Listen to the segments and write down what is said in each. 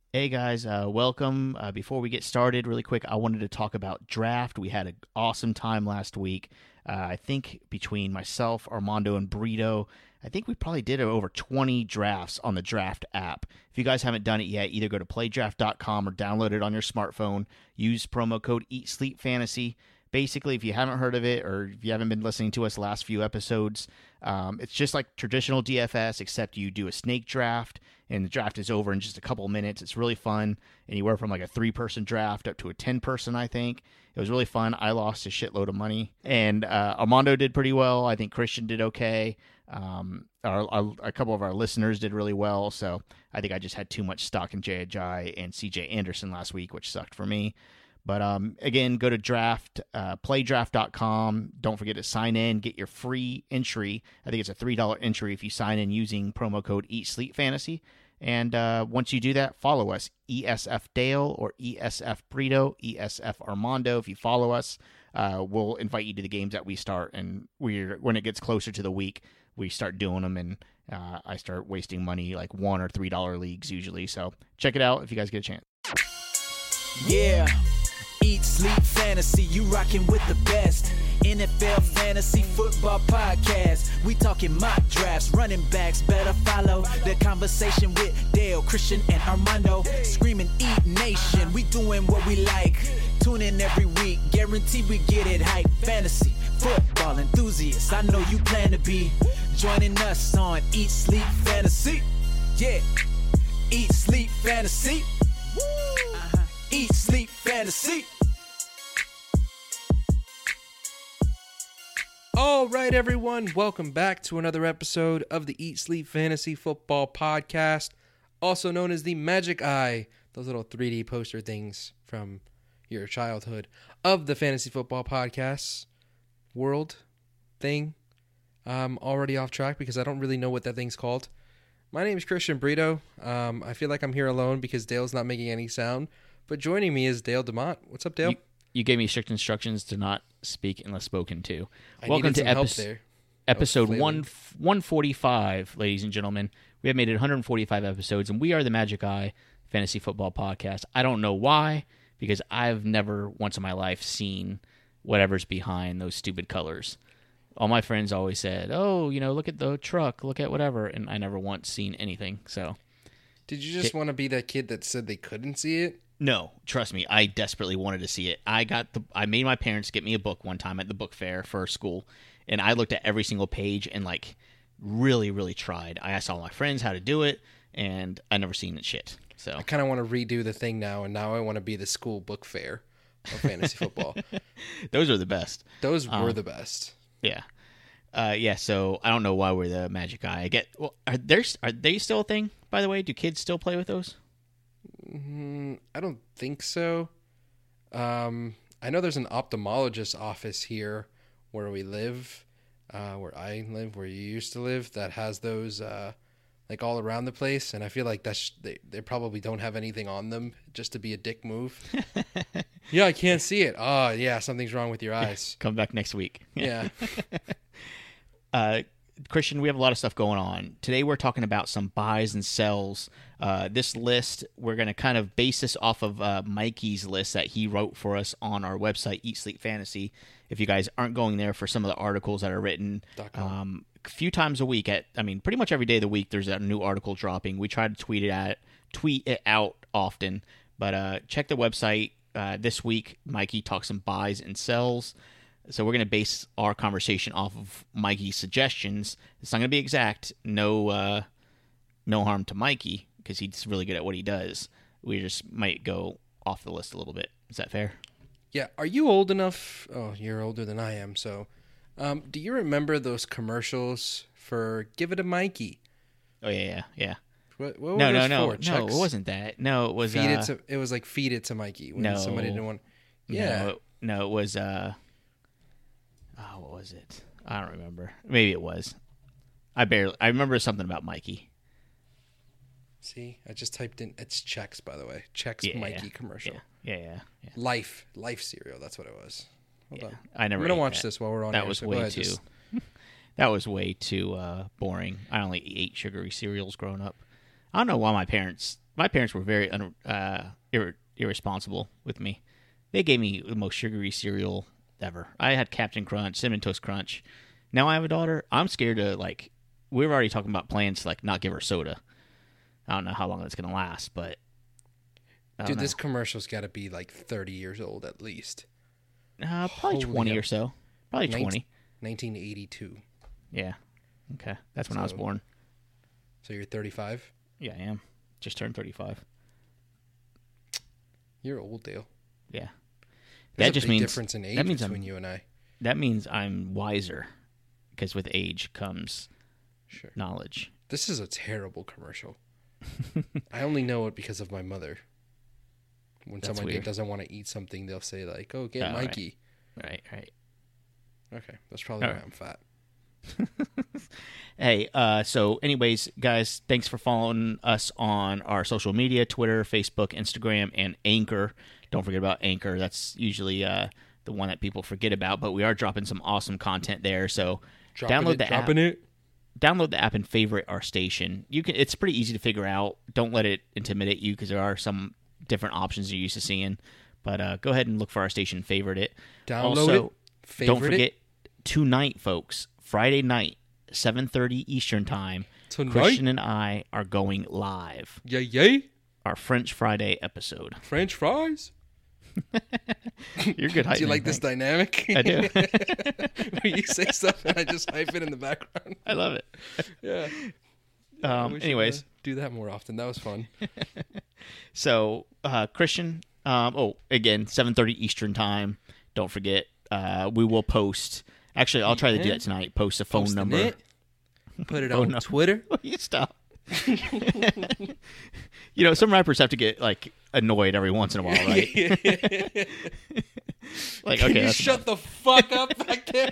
Hey guys, welcome. Before we get started, really quick, I wanted to talk about draft. We had an awesome time last week. I think between myself, Armando, and Brito, I think we probably did over 20 drafts on the Draft app. If you guys haven't done it yet, either go to playdraft.com or download it on your smartphone. Use promo code EatSleepFantasy. Basically, if you haven't heard of it or if you haven't been listening to us the last few episodes, it's just like traditional DFS, except you do a snake draft, and the draft is over in just a couple of minutes. It's really fun, anywhere from like a 3-person draft up to a 10-person, I think. It was really fun. I lost a shitload of money, and Armando did pretty well. I think Christian did okay. A couple of our listeners did really well, so I think I just had too much stock in Jay Ajayi and CJ Anderson last week, which sucked for me. But again, go to playdraft.com. Don't forget to sign in, get your free entry. I think it's a $3 entry if you sign in using promo code EatSleepFantasy. And once you do that, follow us, ESF Dale or ESF Brito, ESF Armando. If you follow us, we'll invite you to the games that we start. And when it gets closer to the week, we start doing them, and I start wasting money, like $1 or $3 leagues usually. So check it out if you guys get a chance. Yeah. Eat, sleep, fantasy, you rockin' with the best. NFL Fantasy Football Podcast. We talking mock drafts, running backs, better follow the conversation with Dale, Christian, and Armando. Screaming Eat Nation, we doing what we like. Tune in every week, guarantee we get it hype. Fantasy, football enthusiasts, I know you plan to be joining us on Eat, Sleep, Fantasy. Yeah, Eat, Sleep, Fantasy. Eat, Sleep, Fantasy. All right, everyone. Welcome back to another episode of the Eat, Sleep, Fantasy Football Podcast, also known as the Magic Eye, those little 3D poster things from your childhood of the Fantasy Football Podcasts world thing. I'm already off track because I don't really know what that thing's called. My name is Christian Brito. I feel like I'm here alone because Dale's not making any sound. But joining me is Dale DeMont. What's up, Dale? You gave me strict instructions to not speak unless spoken to. Welcome to episode 145, ladies and gentlemen. We have made it 145 episodes, and we are the Magic Eye Fantasy Football Podcast. I don't know why, because I've never once in my life seen whatever's behind those stupid colors. All my friends always said, oh, look at the truck, look at whatever, and I never once seen anything. So, did you just want to be that kid that said they couldn't see it? No, trust me, I desperately wanted to see it. I made my parents get me a book one time at the book fair for school, and I looked at every single page and really, really tried. I asked all my friends how to do it, and I never seen it shit. So I kind of want to redo the thing now, and now I want to be the school book fair of fantasy football. Those are the best. Those were the best. Yeah. So I don't know why we're the Magic Eye. Are they still a thing, by the way? Do kids still play with those? I don't think so. I know there's an ophthalmologist office here where we live, where I live, where you used to live, that has those all around the place, and I feel like they probably don't have anything on them just to be a dick move. Yeah, I can't see it. Oh, yeah, something's wrong with your eyes. Come back next week. Yeah. Christian, we have a lot of stuff going on. Today we're talking about some buys and sells. This list, we're going to kind of base this off of Mikey's list that he wrote for us on our website, Eat Sleep Fantasy. If you guys aren't going there for some of the articles that are written, a few times a week, pretty much every day of the week, there's a new article dropping. We try to tweet it out often, but check the website. This week, Mikey talks some buys and sells. So we're going to base our conversation off of Mikey's suggestions. It's not going to be exact. No harm to Mikey, because he's really good at what he does. We just might go off the list a little bit. Is that fair? Yeah. Are you old enough? Oh, you're older than I am. So do you remember those commercials for Give It a Mikey? Oh, yeah. What were no, those no, for? no, it wasn't that. No, it was... it was like Feed It to Mikey when somebody didn't want... Yeah. No, it was... what was it? I don't remember. Maybe it was. I remember something about Mikey. See, I just typed in, it's Chex, by the way. Chex Mikey commercial. Yeah. Life cereal, that's what it was. Hold on. I'm going to watch this while we're on that air. Was way too. That was way too boring. I only ate sugary cereals growing up. I don't know why my parents my parents were very irresponsible with me. They gave me the most sugary cereal ever. I had Captain Crunch, Cinnamon Toast Crunch. Now I have a daughter. I'm scared to, like, we're already talking about plans to, like, not give her soda. I don't know how long that's going to last, but Dude, this commercial's got to be like 30 years old at least. Probably 20 or so. Probably 20. 1982. Yeah. Okay. That's when I was born. So you're 35? Yeah, I am. Just turned 35. You're old, Dale. Yeah. There's a big difference in age between you and I. That means I'm wiser, because with age comes knowledge. This is a terrible commercial. I only know it because of my mother. When someone doesn't want to eat something, they'll say, like, oh, get Mikey. Right. Okay, that's probably why I'm fat. Hey, so anyways, guys, thanks for following us on our social media, Twitter, Facebook, Instagram, and Anchor. Don't forget about Anchor. That's usually the one that people forget about, but we are dropping some awesome content there. So download the app. Download the app and favorite our station. It's pretty easy to figure out. Don't let it intimidate you, because there are some different options you're used to seeing. But go ahead and look for our station, favorite it. Download it. Favorite don't forget, tonight, folks, Friday night, 7:30 Eastern Time, tonight? Christian and I are going live. Yay. Our French Friday episode. French fries? You're good. Do you like this dynamic? I do. Where you say stuff and I just hype it in the background. I love it. Yeah. Anyways, do that more often. That was fun. So, Christian, again, 7:30 Eastern Time. Don't forget, we will post. Actually, I'll try to do that tonight. Post a phone number. Put it on Twitter. You stop. Some rappers have to get, like, annoyed every once in a while, right? Like, okay, you shut the fuck up back there.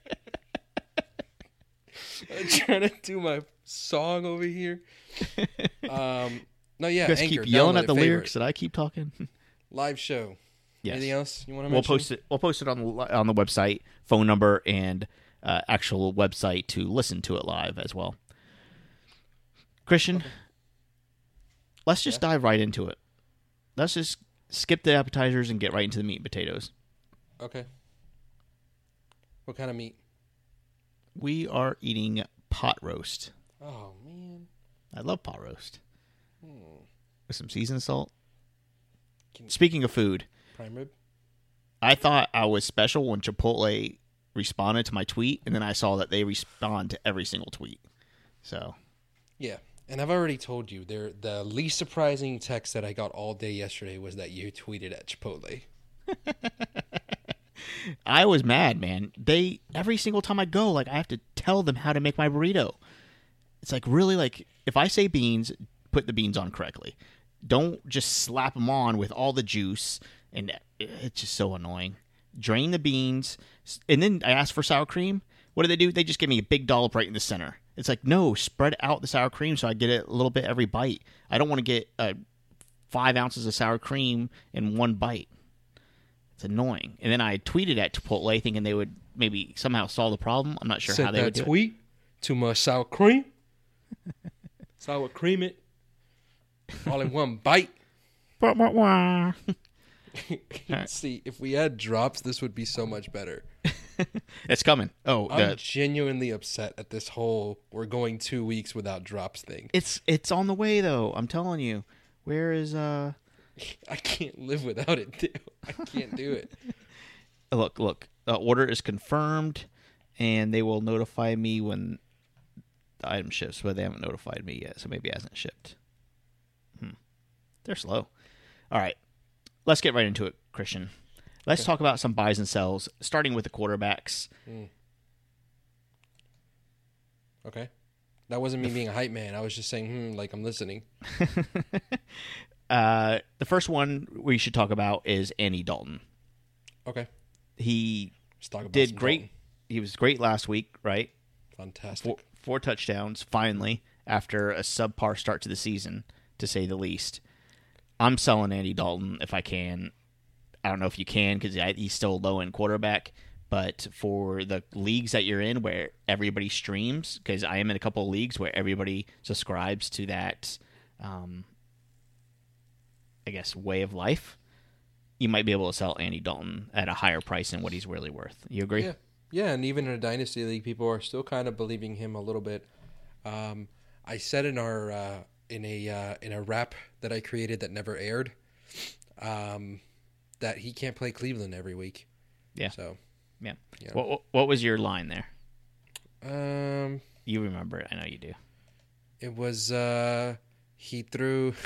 I'm trying to do my song over here. No, yeah, you guys Anchor, keep yelling at the lyrics that I keep talking. Live show. Yes. Anything else you want to mention? We'll post it on the website, phone number, and actual website to listen to it live as well. Christian, let's just dive right into it. Let's just skip the appetizers and get right into the meat and potatoes. Okay. What kind of meat? We are eating pot roast. Oh, man. I love pot roast. With some seasoned salt. Speaking of food. Prime rib? I thought I was special when Chipotle responded to my tweet, and then I saw that they respond to every single tweet. So. Yeah. And I've already told you, the least surprising text that I got all day yesterday was that you tweeted at Chipotle. I was mad, man. Every single time I go, like, I have to tell them how to make my burrito. It's like, really, like, if I say beans, put the beans on correctly. Don't just slap them on with all the juice, and it's just so annoying. Drain the beans, and then I ask for sour cream. What do? They just give me a big dollop right in the center. It's like, no, spread out the sour cream so I get it a little bit every bite. I don't want to get 5 ounces of sour cream in one bite. It's annoying. And then I tweeted at Chipotle thinking they would maybe somehow solve the problem. I'm not sure how they would do it. Tweet, too much sour cream. Sour cream it. All in one bite. See, if we had drops, this would be so much better. It's coming. I'm genuinely upset at this whole we're going 2 weeks without drops thing. It's on the way, though. I'm telling you. Where is I can't live without it, dude. I can't do it. Look. Order is confirmed, and they will notify me when the item ships, but they haven't notified me yet, so maybe it hasn't shipped. They're slow. All right. Let's get right into it, Christian. Let's talk about some buys and sells, starting with the quarterbacks. Okay. That wasn't me being a hype man. I was just saying, like I'm listening. The first one we should talk about is Andy Dalton. Okay. He did great. Dalton. He was great last week, right? Fantastic. Four touchdowns, finally, after a subpar start to the season, to say the least. I'm selling Andy Dalton if I can. I don't know if you can because he's still a low-end quarterback. But for the leagues that you're in where everybody streams, because I am in a couple of leagues where everybody subscribes to that I guess, way of life, you might be able to sell Andy Dalton at a higher price than what he's really worth. You agree? Yeah, and even in a dynasty league, people are still kind of believing him a little bit. I said in our in a rap that I created that never aired, that he can't play Cleveland every week. Yeah. So, yeah. Yeah. What was your line there? Um, You remember it. I know you do. it was he threw.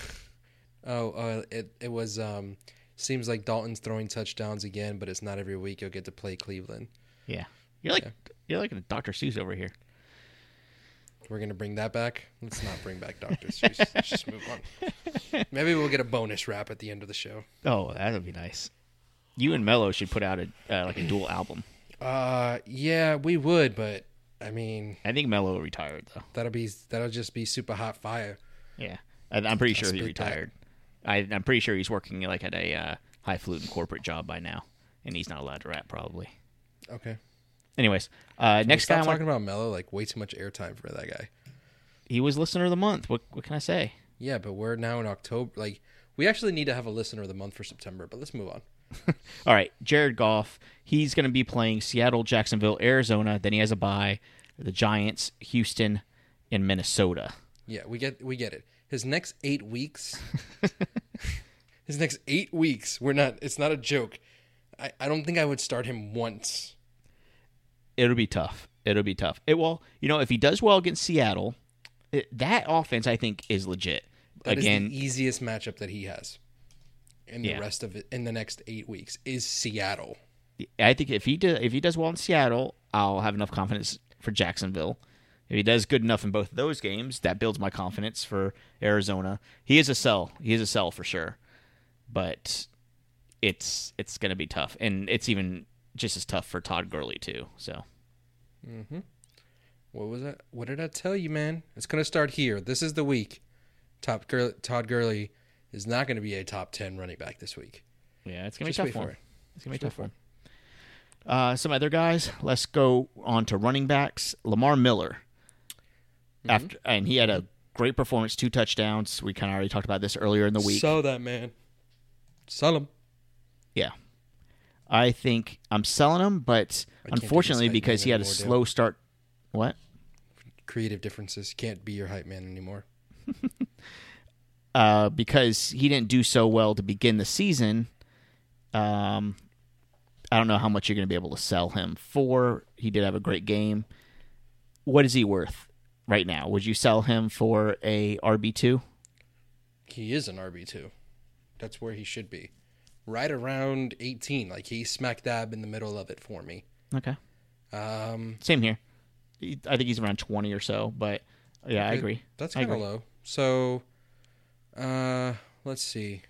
It was seems like Dalton's throwing touchdowns again, but it's not every week you'll get to play Cleveland. Yeah. You're like a Dr. Seuss over here. We're gonna bring that back. Let's not bring back Dr. Seuss. Let's just move on. Maybe we'll get a bonus rap at the end of the show. Oh, that would be nice. You and Mello should put out a dual album. Yeah, we would, but I mean, I think Mello retired though. that'll just be super hot fire. Yeah, I'm pretty sure he spit that. retired. I'm pretty sure he's working like at a highfalutin corporate job by now, and he's not allowed to rap probably. Okay. Anyways, next guy. Stop talking about Mello, like way too much airtime for that guy. He was listener of the month. What can I say? Yeah, but we're now in October. Like, we actually need to have a listener of the month for September. But let's move on. All right, Jared Goff. He's going to be playing Seattle, Jacksonville, Arizona. Then he has a bye. The Giants, Houston, and Minnesota. Yeah, we get it. His next 8 weeks. His next 8 weeks. It's not a joke. I don't think I would start him once. It'll be tough. Well, if he does well against Seattle, that offense I think is legit. That Again, is the easiest matchup that he has. And the rest of it in the next 8 weeks is Seattle. I think if he does well in Seattle, I'll have enough confidence for Jacksonville. If he does good enough in both of those games, that builds my confidence for Arizona. He is a sell. He is a sell for sure. But it's going to be tough, and it's even just as tough for Todd Gurley too. So, What was that? What did I tell you, man? It's going to start here. This is the week. Todd Gurley is not going to be a top 10 running back this week. yeah, it's going to Just be wait tough for one. it. It's going to be Just a tough wait one. Some other guys. Let's go on to running backs. Lamar Miller. And he had a great performance, 2 touchdowns. We kind of already talked about this earlier in the week. Sell that, man. Sell him. Yeah. I think I'm selling him, but can't do unfortunately, this hype because man he had a anymore, slow start. What? Creative differences. Can't be your hype man anymore. Because he didn't do so well to begin the season. I don't know how much you're going to be able to sell him for. He did have a great game. What is he worth right now? Would you sell him for a RB2? He is an RB2. That's where he should be. Right around 18. Like, he's smack dab in the middle of it for me. Okay. Same here. I think he's around 20 or so, but yeah, I agree. That's I kind of agree. low. So, let's see.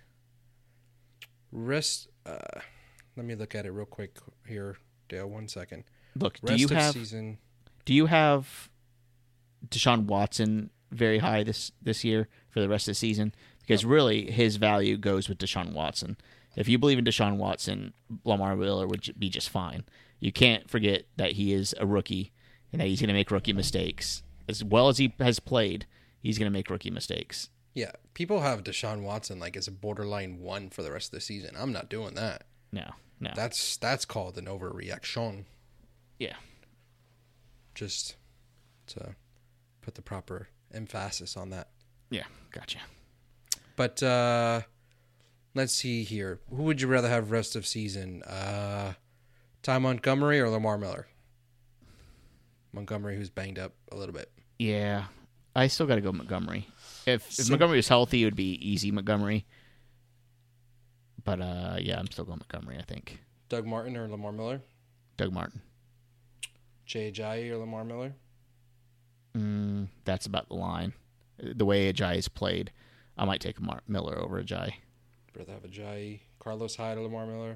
Let me look at it real quick here, Dale. 1 second. Look, Rest of season. Do you have Deshaun Watson very high this year for the rest of the season? Because really, his value goes with Deshaun Watson. If you believe in Deshaun Watson, Lamar Miller would be just fine. You can't forget that he is a rookie and that he's going to make rookie mistakes. As well as he has played, he's going to make rookie mistakes. Yeah, people have Deshaun Watson like as a borderline 1 for the rest of the season. I'm not doing that. No. That's called an overreaction. Yeah. Just to put the proper emphasis on that. Yeah, gotcha. But let's see here. Who would you rather have rest of season? Ty Montgomery or Lamar Miller? Montgomery, who's banged up a little bit. Yeah, I still got to go Montgomery. If Montgomery was healthy, it would be easy Montgomery. But yeah, I'm still going Montgomery, I think. Doug Martin or Lamar Miller? Doug Martin. Jay Ajayi or Lamar Miller? That's about the line. The way Ajayi's played, I might take Miller over Ajayi. Rather have Ajayi. Carlos Hyde or Lamar Miller?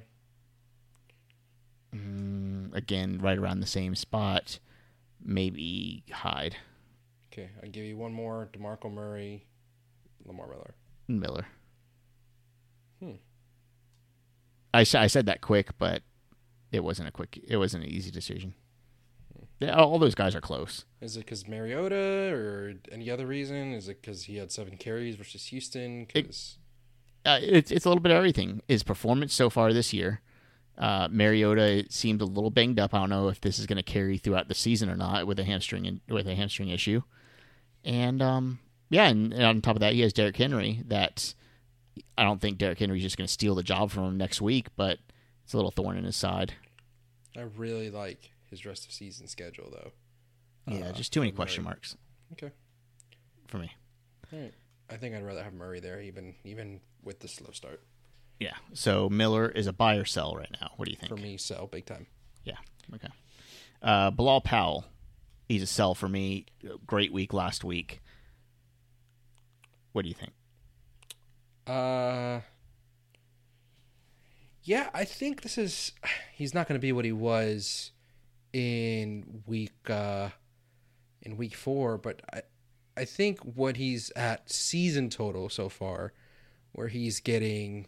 Again, right around the same spot. Maybe Hyde. Okay, I'll give you one more. DeMarco Murray, Lamar Miller. Miller. I said that quick, but it wasn't an easy decision. All those guys are close. Is it because Mariota or any other reason? Is it because he had 7 carries versus Houston? 'Cause it's a little bit of everything. His performance so far this year. Mariota seemed a little banged up. I don't know if this is going to carry throughout the season or not with a hamstring issue. And and on top of that, he has Derrick Henry. That I don't think Derrick Henry's just going to steal the job from him next week, but it's a little thorn in his side. I really like his rest of season schedule, though. Yeah, just too many question marks. Okay. For me. All right. I think I'd rather have Murray there, even with the slow start. Yeah. So Miller is a buy or sell right now. What do you think? For me, sell big time. Yeah. Okay. Bilal Powell, he's a sell for me. Great week last week. What do you think? Yeah, I think he's not going to be what he was in week 4, but I think what he's at season total so far, where he's getting,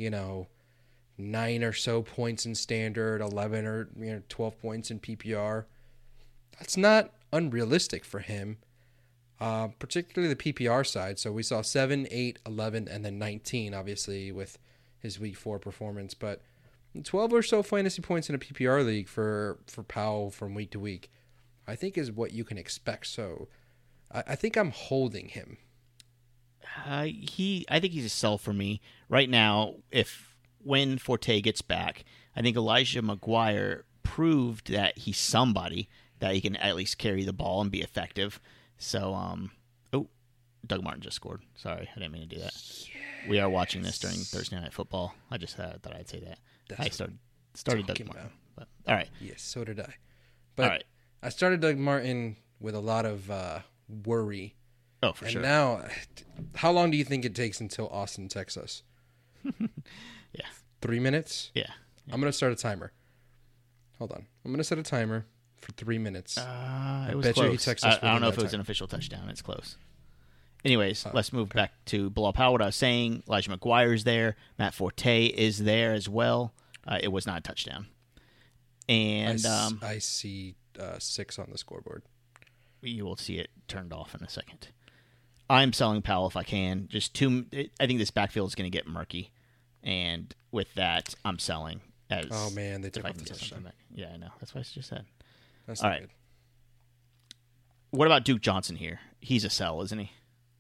9 or so points in standard, 11 or 12 points in PPR, that's not unrealistic for him, particularly the PPR side. So we saw 7, 8, 11, and then 19, obviously, with his week 4 performance, but 12 or so fantasy points in a PPR league for Powell from week to week, I think is what you can expect. So I think I'm holding him. I think he's a sell for me right now. When Forte gets back, I think Elijah McGuire proved that he's somebody that he can at least carry the ball and be effective. So, Doug Martin just scored. Sorry, I didn't mean to do that. Yes. We are watching this during Thursday Night Football. I just thought I'd say that. I started Doug Martin. But, all right. Yes, so did I. But all right. I started Doug Martin with a lot of worry. Oh, for sure. And now, how long do you think it takes until Austin, Texas? Yeah. 3 minutes? Yeah. I'm going to start a timer. Hold on. I'm going to set a timer for 3 minutes. It was close. I don't know if it was an official touchdown. It's close. Anyways, let's move back to Bilal Powell. What I was saying, Elijah McGuire's there. Matt Forte is there as well. It was not a touchdown. And I see 6 on the scoreboard. You will see it turned off in a second. I'm selling Powell if I can. I think this backfield is going to get murky. And with that, I'm selling. Oh, man, they took off the touchdown. Yeah, I know. That's what I just said. That's all not right. good. What about Duke Johnson here? He's a sell, isn't he?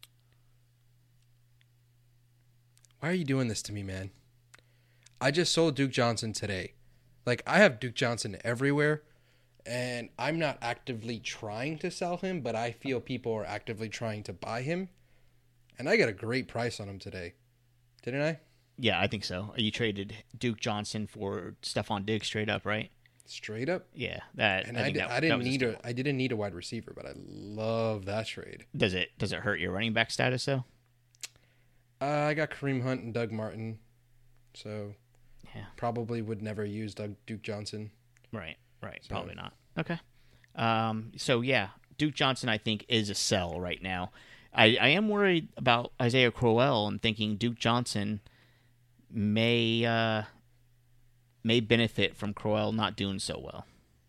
Why are you doing this to me, man? I just sold Duke Johnson today. Like, I have Duke Johnson everywhere, and I'm not actively trying to sell him, but I feel people are actively trying to buy him, and I got a great price on him today. Didn't I? Yeah, I think so. You traded Duke Johnson for Stephon Diggs straight up, right? Straight up? Yeah. I didn't need a wide receiver, but I love that trade. Does it hurt your running back status, though? I got Kareem Hunt and Doug Martin, so yeah, probably would never use Duke Johnson. Right. So. Probably not. Okay. So, yeah, Duke Johnson, I think, is a sell right now. I am worried about Isaiah Crowell and thinking Duke Johnson may benefit from Crowell not doing so well.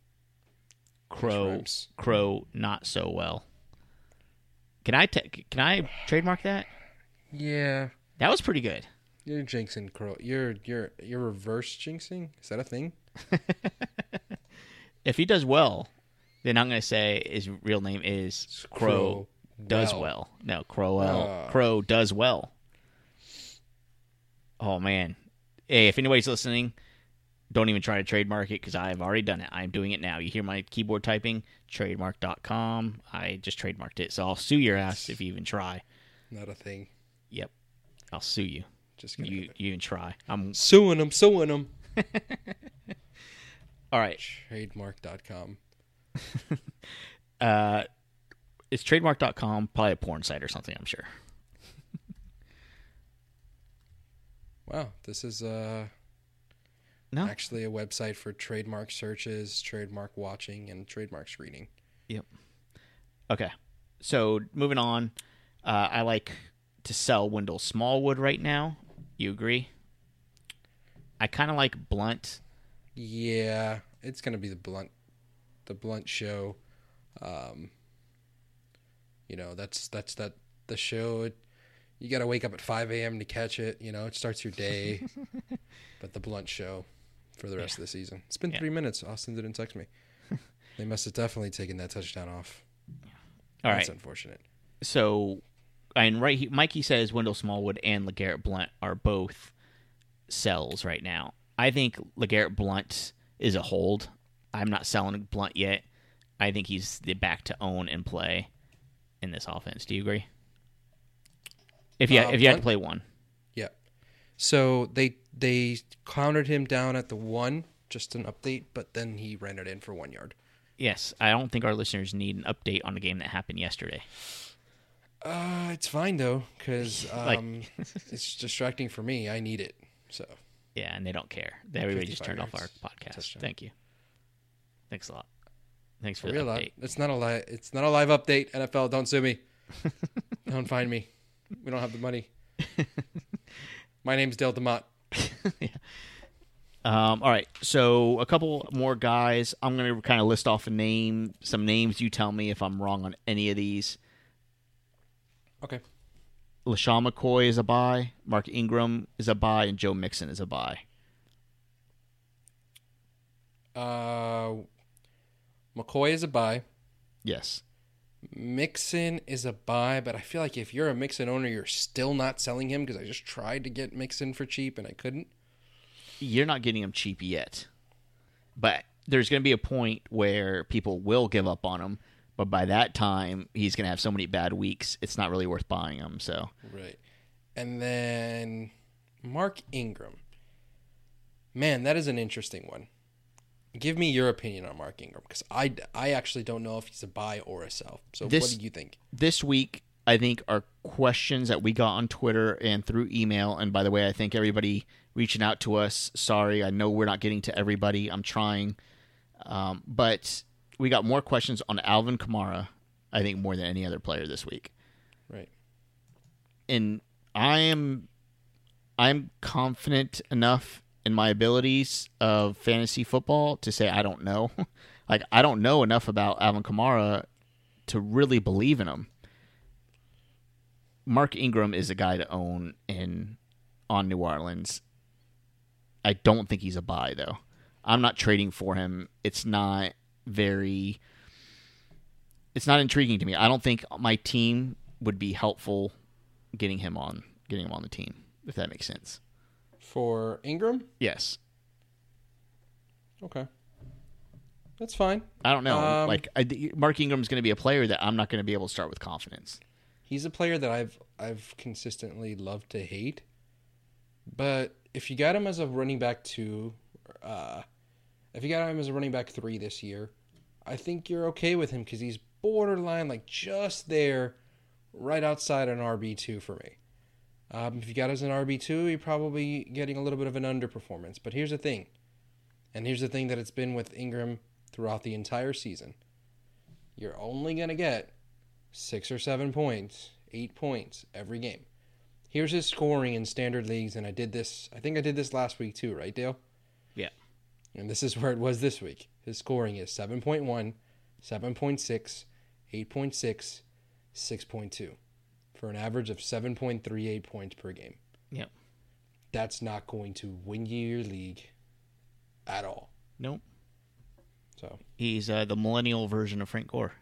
Crow not so well. Can I trademark that? Yeah, that was pretty good. You're jinxing Crow. You're reverse jinxing. Is that a thing? If he does well, then I'm going to say his real name is Crow does well. No, Crowell. Crow does well. Oh man! Hey, if anybody's listening, don't even try to trademark it because I've already done it. I'm doing it now. You hear my keyboard typing? Trademark.com. I just trademarked it, so I'll sue your ass if you even try. Not a thing. Yep, I'll sue you. Just you even try. I'm suing them. All right. Trademark.com. It's trademark.com, probably a porn site or something, I'm sure. Wow, this is actually a website for trademark searches, trademark watching, and trademark screening. Yep. Okay, so moving on, I like to sell Wendell Smallwood right now. You agree? I kind of like Blunt. Yeah, it's gonna be the Blunt show. That's the show. You got to wake up at 5 a.m. to catch it. It starts your day. But the Blunt show for the rest of the season. It's been 3 minutes. Austin didn't text me. They must have definitely taken that touchdown off. All That's right. unfortunate. So, Mikey says Wendell Smallwood and LeGarrette Blount are both sells right now. I think LeGarrette Blount is a hold. I'm not selling Blount yet. I think he's the back to own and play in this offense. Do you agree? If you had to play one. Yeah. So they countered him down at the 1, just an update, but then he ran it in for 1 yard. Yes, I don't think our listeners need an update on the game that happened yesterday. It's fine though, because Like- it's distracting for me. I need it. So Yeah, and they don't care. Everybody just 55 turned off our yards. podcast. Touchdown. Thank you. Thanks a lot. Thanks for for the real, update. it's not a live. It's not a live update. NFL, don't sue me. Don't find me. We don't have the money. My name's Dale DeMott. All right, so a couple more guys. I'm going to kind of list off some names. You tell me if I'm wrong on any of these. Okay. LaShawn McCoy is a buy. Mark Ingram is a buy, and Joe Mixon is a buy. McCoy is a buy. Yes. Mixon is a buy, but I feel like if you're a Mixon owner, you're still not selling him because I just tried to get Mixon for cheap and I couldn't. You're not getting him cheap yet. But there's going to be a point where people will give up on him. But by that time, he's going to have so many bad weeks, it's not really worth buying him. So Right. And then Mark Ingram. Man, that is an interesting one. Give me your opinion on Mark Ingram because I actually don't know if he's a buy or a sell. So what do you think? This week, I think our questions that we got on Twitter and through email, and by the way, I thank everybody reaching out to us. Sorry, I know we're not getting to everybody. I'm trying. But we got more questions on Alvin Kamara, I think, more than any other player this week. Right. And I'm confident enough in my abilities of fantasy football to say I don't know. Like, I don't know enough about Alvin Kamara to really believe in him. Mark Ingram is a guy to own on New Orleans. I don't think he's a buy, though. I'm not trading for him. It's not intriguing to me. I don't think my team would be helpful getting him on the team, if that makes sense. For Ingram? Yes. Okay. That's fine. I don't know. Mark Ingram's going to be a player that I'm not going to be able to start with confidence. He's a player that I've consistently loved to hate. But if you got him as a running back 2, if you got him as a running back 3 this year, I think you're okay with him because he's borderline, like just there, right outside an RB2 for me. If you got as an RB2, you're probably getting a little bit of an underperformance. But here's the thing. And here's the thing that it's been with Ingram throughout the entire season. You're only going to get 6 or 7 points, 8 points every game. Here's his scoring in standard leagues, and I think I did this last week too, right, Dale? Yeah. And this is where it was this week. His scoring is 7.1, 7.6, 8.6, 6.2. For an average of 7.38 points per game. Yep. That's not going to win you your league at all. Nope. So, He's the millennial version of Frank Gore.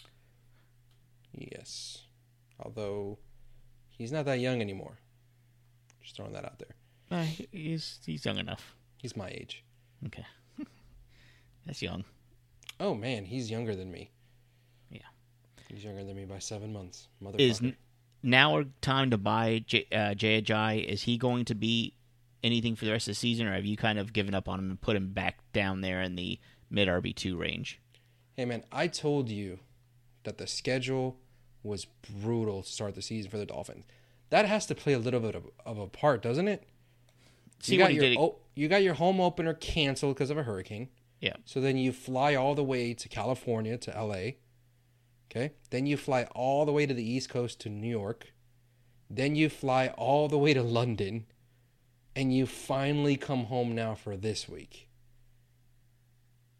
yes. Although, he's not that young anymore. Just throwing that out there. He's young enough. He's my age. Okay. That's young. Oh, man, he's younger than me. Yeah. He's younger than me by 7 months. Is Motherfucker. now a time to buy Jay Ajayi? Is he going to be anything for the rest of the season, or have you kind of given up on him and put him back down there in the mid RB2 range? Hey, man, I told you that the schedule was brutal to start the season for the Dolphins. That has to play a little bit of a part, doesn't it? See what he did. You got your home opener canceled because of a hurricane. Yeah. So then you fly all the way to California, to LA. Okay? Then you fly all the way to the East Coast to New York. Then you fly all the way to London. And you finally come home now for this week.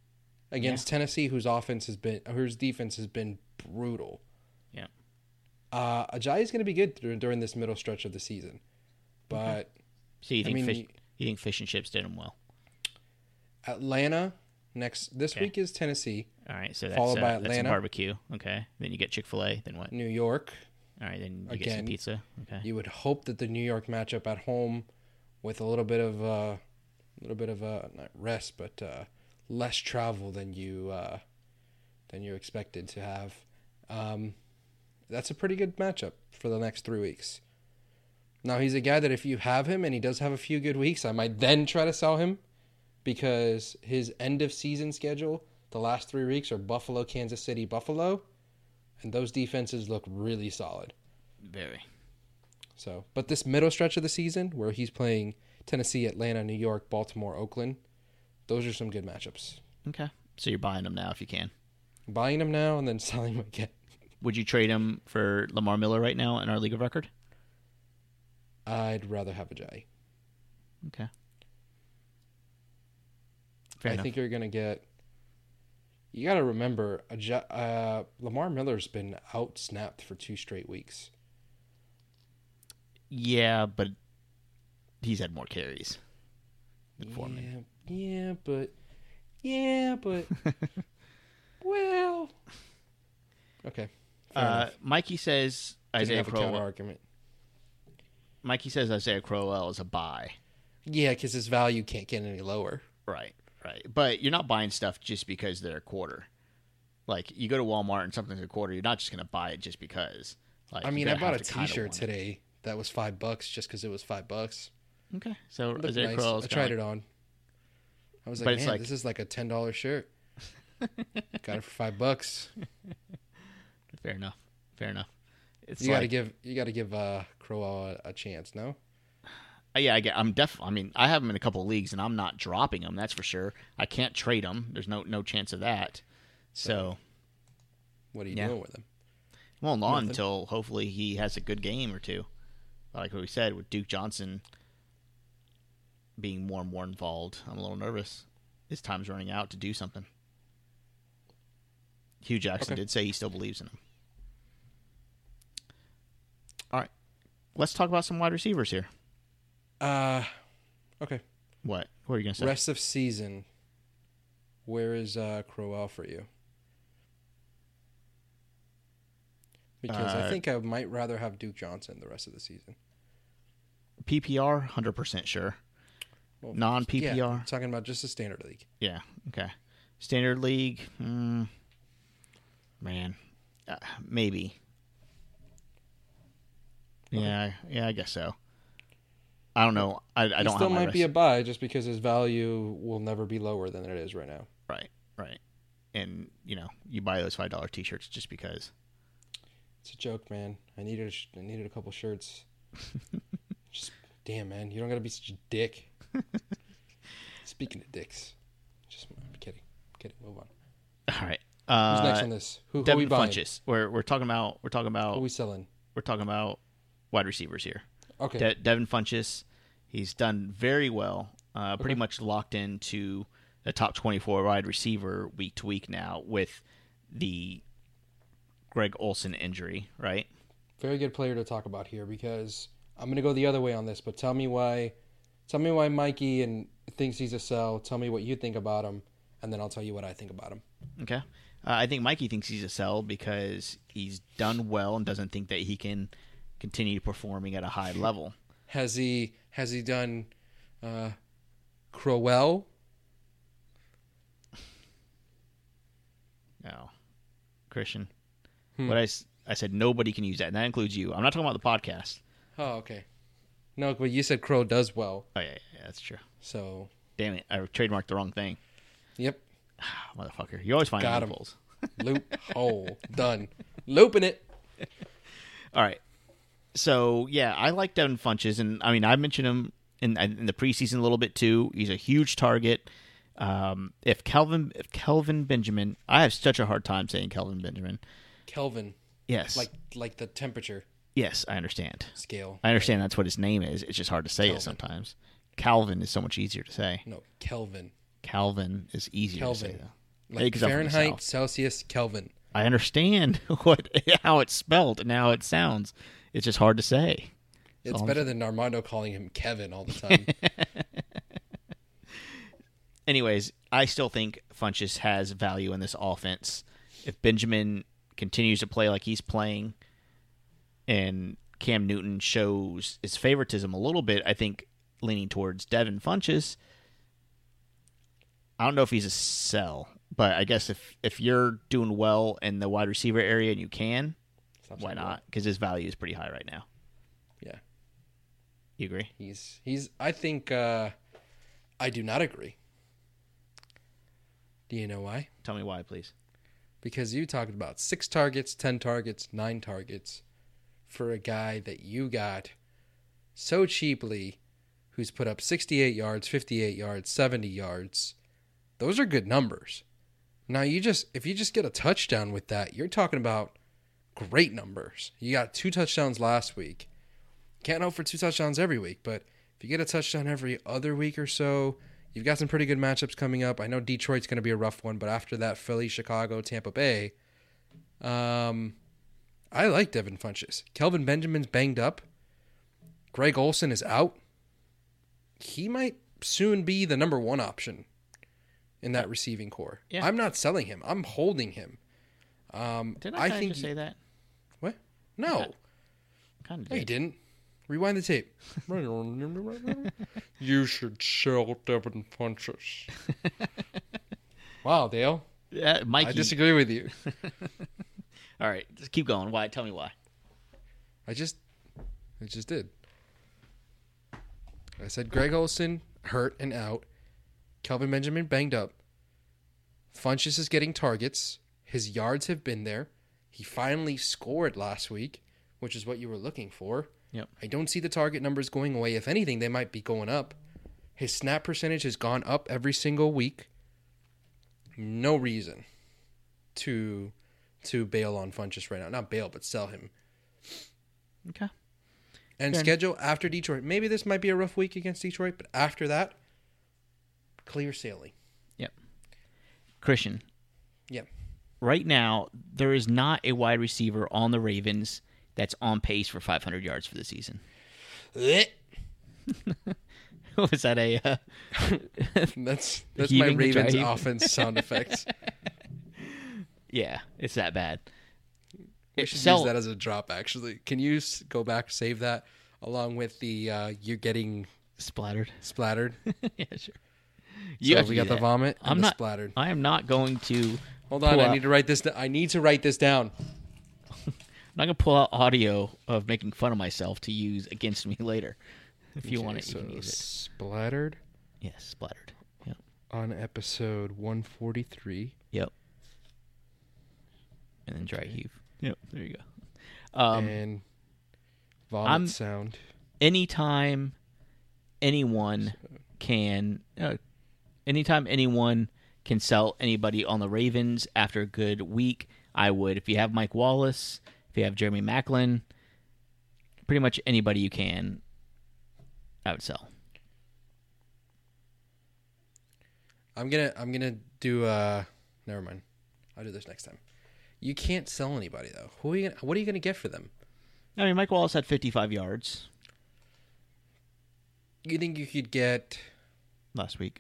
Against Tennessee, whose defense has been brutal. Yeah. Ajayi is going to be good during this middle stretch of the season. But So you think Fish and Chips did him well? Atlanta this week is Tennessee. All right, so followed by that's Atlanta. a barbecue. Okay, then you get Chick-fil-A. Then what? New York. All right, then you get Again, some pizza. Okay. You would hope that the New York matchup at home, with a little bit of not rest, but less travel than you expected to have. That's a pretty good matchup for the next 3 weeks. Now he's a guy that if you have him and he does have a few good weeks, I might then try to sell him, because his end of season schedule, the last 3 weeks are Buffalo, Kansas City, Buffalo, and those defenses look really solid. Very. So, but this middle stretch of the season where he's playing Tennessee, Atlanta, New York, Baltimore, Oakland, those are some good matchups. Okay, so you're buying them now if you can. Buying him now and then selling him again. Would you trade him for Lamar Miller right now in our league of record? I'd rather have Ajayi. Okay. I think you're going to get... You got to remember, Lamar Miller's been out-snapped for 2 straight weeks. Yeah, but he's had more carries than Foreman. Yeah, but... well... Okay. Mikey says Isaiah Crowell. Argument. Mikey says Isaiah Crowell is a buy. Yeah, because his value can't get any lower. Right. But you're not buying stuff just because they're a quarter. Like, you go to Walmart and something's a quarter, you're not just going to buy it just because. Like, I mean, I bought a T-shirt today that was $5 just because it was $5. Okay, so Isaiah nice. Crowell's I tried it on. I was like, man, this is like a $10 shirt. Got it for $5. Fair enough. You got to give Crowell a chance, no? Yeah, I mean, I have him in a couple of leagues, and I'm not dropping him. That's for sure. I can't trade him. There's no chance of that. So, what are you doing with him? Well, not until hopefully he has a good game or two. Like what we said, with Duke Johnson being more and more involved, I'm a little nervous. His time's running out to do something. Hugh Jackson did say he still believes in him. All right, let's talk about some wide receivers here. Okay. What are you going to say? Rest of season. Where is Crowell for you? Because I think I might rather have Duke Johnson the rest of the season. PPR, 100% sure. Well, Non-PPR? Yeah, I'm talking about just a standard league. Yeah, okay. Standard league, maybe. Yeah, I guess so. I don't know. I don't. He still might be a buy just because his value will never be lower than it is right now. Right. And you buy those $5 T-shirts just because. It's a joke, man. I needed a couple shirts. Just damn, man, you don't gotta be such a dick. Speaking of dicks, I'm kidding. Move on. All right. Who's next on this? Who are we buying? Funchess. We're talking about. Who are we selling? We're talking about wide receivers here. Okay. Devin Funchess, he's done very well. Pretty much locked into the top 24 wide receiver week to week now with the Greg Olsen injury, right? Very good player to talk about here because I'm going to go the other way on this, but tell me why Mikey thinks he's a sell. Tell me what you think about him, and then I'll tell you what I think about him. Okay. I think Mikey thinks he's a sell because he's done well and doesn't think that he can continue performing at a high level. Has he done Crowell? No. Christian. What I said, nobody can use that, and that includes you. I'm not talking about the podcast. Oh, okay. No, but you said Crow does well. Oh, yeah, that's true. So. Damn it. I trademarked the wrong thing. Yep. Motherfucker. You always find loopholes. Loophole. Done. Looping it. All right. So, yeah, I like Devin Funchess, and I mean, I mentioned him in the preseason a little bit too. He's a huge target. If Kelvin Benjamin, I have such a hard time saying Kelvin Benjamin. Kelvin. Yes. Like the temperature. Yes, I understand. Scale. I understand that's what his name is. It's just hard to say it sometimes. Calvin is so much easier to say. No, Kelvin. Calvin is easier to say, though. Like Fahrenheit, Celsius, Kelvin. I understand how it's spelled and how it sounds. It's just hard to say. It's better than Armando calling him Kevin all the time. Anyways, I still think Funchess has value in this offense. If Benjamin continues to play like he's playing and Cam Newton shows his favoritism a little bit, I think leaning towards Devin Funchess. I don't know if he's a sell, but I guess if you're doing well in the wide receiver area and you can, why not? Because his value is pretty high right now. Yeah. You agree? He's. I think I do not agree. Do you know why? Tell me why, please. Because you talked about 6 targets, 10 targets, 9 targets for a guy that you got so cheaply who's put up 68 yards, 58 yards, 70 yards. Those are good numbers. Now, if you just get a touchdown with that, you're talking about great numbers. You got 2 touchdowns last week. Can't hope for 2 touchdowns every week, but if you get a touchdown every other week or so, you've got some pretty good matchups coming up. I know Detroit's going to be a rough one, but after that, Philly, Chicago, Tampa Bay, I like Devin Funchess. Kelvin Benjamin's banged up. Greg Olsen is out. He might soon be the number 1 option in that receiving core. Yeah. I'm not selling him. I'm holding him. Didn't I think just say that? What? No. Kind of No, you did. didn't. Rewind the tape. You should sell Devin Funchess. Wow, Dale. Yeah, Mikey. I disagree with you. All right, just keep going. Why? Tell me why. I just did. I said Greg Olsen hurt and out. Kelvin Benjamin banged up. Funchess is getting targets. His yards have been there. He finally scored last week, which is what you were looking for. Yep. I don't see the target numbers going away. If anything, they might be going up. His snap percentage has gone up every single week. No reason to bail on Funchess right now. Not bail, but sell him. Okay. And schedule after Detroit. Maybe this might be a rough week against Detroit, but after that, clear sailing. Yep. Christian. Yep. Right now, there is not a wide receiver on the Ravens that's on pace for 500 yards for the season. Was that a... That's my Heaving the Ravens drive. offense sound effects. Yeah, it's that bad. We should use that as a drop, actually. Can you go back, save that, along with the you're getting Splattered. splattered? Yeah, sure. So we got the vomit and I'm the not splattered. I am not going to Hold on, pull I out- need to write this. I need to write this down. I'm not going to pull out audio of making fun of myself to use against me later. If you want it, you can use it. Splattered Yes, splattered. Yep. on episode 143. Yep. And then dry heave. Yep, there you go. And vomit I'm- sound. Anytime anyone can sell anybody on the Ravens after a good week, I would. If you have Mike Wallace, if you have Jeremy Maclin, pretty much anybody you can, I would sell. I'm gonna do never mind. I'll do this next time. You can't sell anybody though. What are you gonna get for them? I mean, Mike Wallace had 55 yards You think you could get? last week.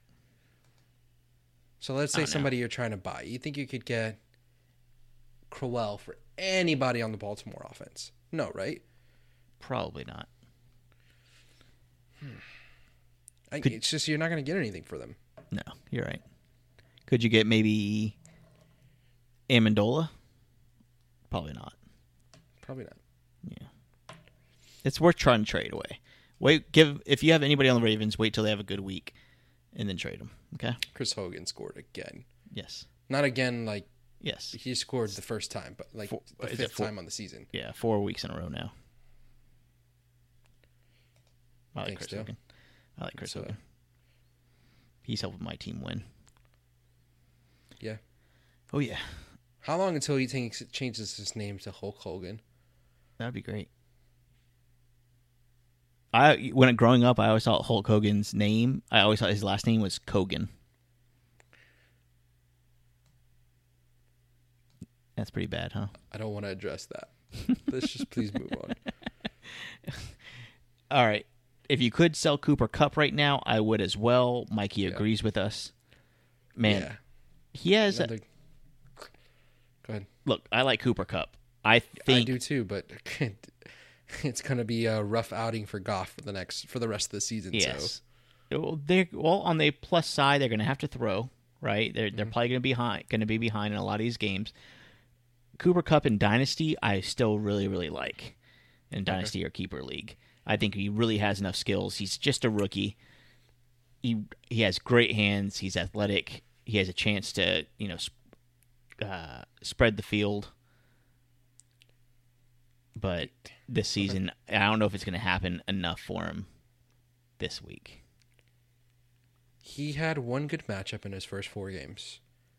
So let's I say don't know. somebody you're trying to buy. You think you could get Crowell for anybody on the Baltimore offense? No, right? Probably not. It's just you're not going to get anything for them. No, you're right. Could you get maybe Amendola? Probably not. Probably not. Yeah. It's worth trying to trade away. If you have anybody on the Ravens, wait till they have a good week and then trade them. Okay? Chris Hogan scored again. Yes. Not again like Yes. he scored the first time, but like the is it fifth time on the season. Yeah, 4 weeks in a row now. I like Thanks, Chris Dale. Hogan. I like Chris So- Hogan. He's helping my team win. Yeah. Oh, yeah. How long until he changes his name to Hulk Hogan? That'd be great. Growing up, I always thought Hulk Hogan's name, I always thought his last name was Kogan. That's pretty bad, huh? I don't want to address that. Let's just please move on. All right. If you could sell Cooper Kupp right now, I would as well. Mikey agrees with us. Man, he has... Go ahead. Look, I like Cooper Kupp. I think... I do too, but it's going to be a rough outing for Goff for the rest of the season. Yes. So. On the plus side, they're going to have to throw, right? They're probably going to be behind in a lot of these games. Cooper Kupp in Dynasty, I still really, really like in Dynasty or Keeper League. I think he really has enough skills. He's just a rookie. He has great hands. He's athletic. He has a chance to spread the field. But this season, I don't know if it's going to happen enough for him this week. He had one good matchup in his first 4 games.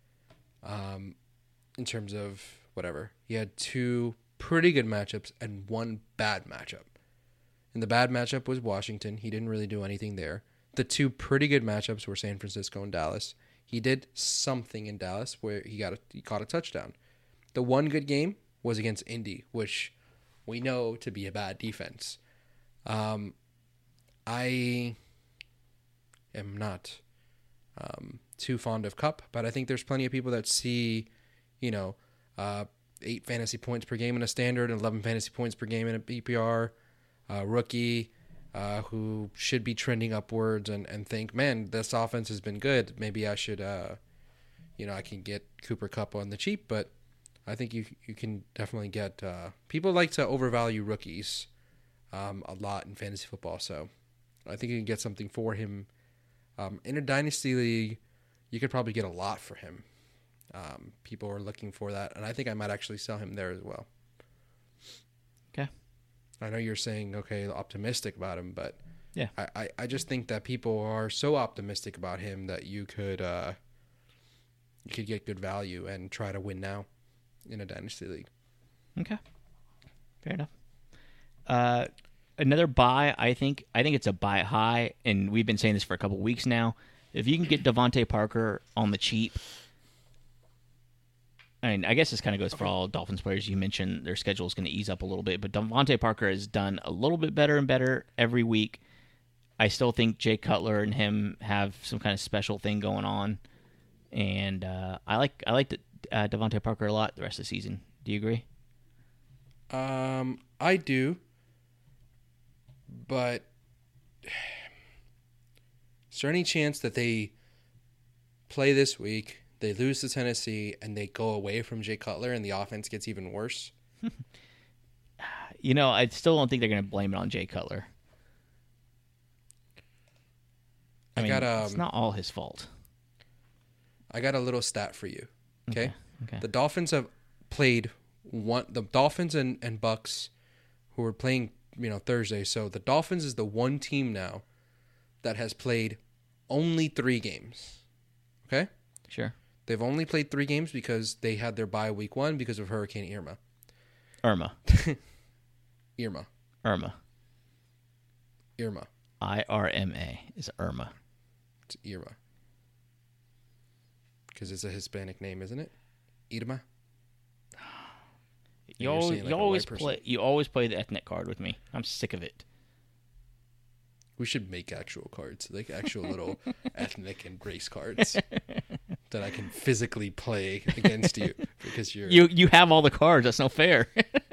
In terms of whatever. He had 2 pretty good matchups and 1 bad matchup. And the bad matchup was Washington. He didn't really do anything there. The 2 pretty good matchups were San Francisco and Dallas. He did something in Dallas where he caught a touchdown. The 1 good game was against Indy, which we know to be a bad defense. I am not too fond of Kupp, but I think there's plenty of people that see, 8 fantasy points per game in a standard and 11 fantasy points per game in a PPR. Rookie who should be trending upwards and think, man, this offense has been good. Maybe I should, I can get Cooper Kupp on the cheap, but I think you can definitely get, people like to overvalue rookies a lot in fantasy football. So I think you can get something for him. In a dynasty league, you could probably get a lot for him. People are looking for that, and I think I might actually sell him there as well. Okay. I know you're saying, optimistic about him, but yeah, I just think that people are so optimistic about him that you could get good value and try to win now in a dynasty league. Okay. Fair enough. Another buy, I think it's a buy high, and we've been saying this for a couple weeks now. If you can get Devontae Parker on the cheap, I guess this kind of goes for all Dolphins players. You mentioned their schedule is going to ease up a little bit, but Devontae Parker has done a little bit better and better every week. I still think Jay Cutler and him have some kind of special thing going on, and I like Devontae Parker a lot the rest of the season. Do you agree? I do, but is there any chance that they play this week, they lose to Tennessee, and they go away from Jay Cutler and the offense gets even worse? I still don't think they're going to blame it on Jay Cutler. It's not all his fault. I got a little stat for you. Okay. The Dolphins have played the Dolphins and Bucks who are playing, Thursday. So the Dolphins is the one team now that has played only 3 games. Okay? Sure. They've only played 3 games because they had their bye week 1 because of Hurricane Irma. Irma. Irma. IRMA is Irma. It's Irma. Because it's a Hispanic name, isn't it? Irma. You always play the ethnic card with me. I'm sick of it. We should make actual cards, like actual little ethnic and race cards that I can physically play against you because you have all the cards. That's no fair.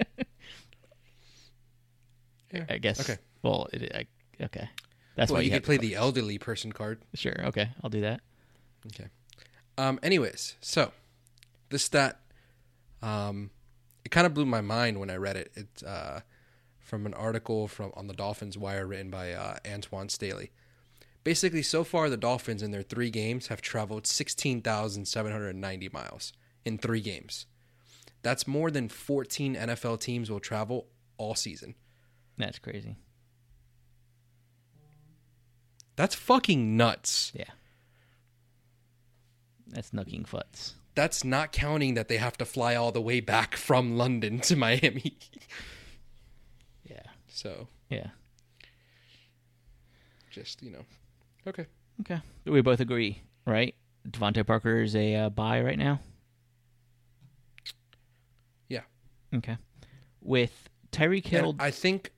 Yeah. I guess. Okay. Well, okay. That's why you could play the elderly person card. Sure. Okay, I'll do that. Okay. Anyways, so this stat, it kind of blew my mind when I read it. It's from an article on the Dolphins Wire written by Antoine Staley. Basically, so far the Dolphins in their 3 games have traveled 16,790 miles in 3 games. That's more than 14 NFL teams will travel all season. That's crazy. That's fucking nuts. Yeah. That's nucking futs. That's not counting that they have to fly all the way back from London to Miami. Yeah. So. Yeah. Just, Okay. Okay. We both agree, right? Devontae Parker is a buy right now? Okay. With Tyreek Hill, And I think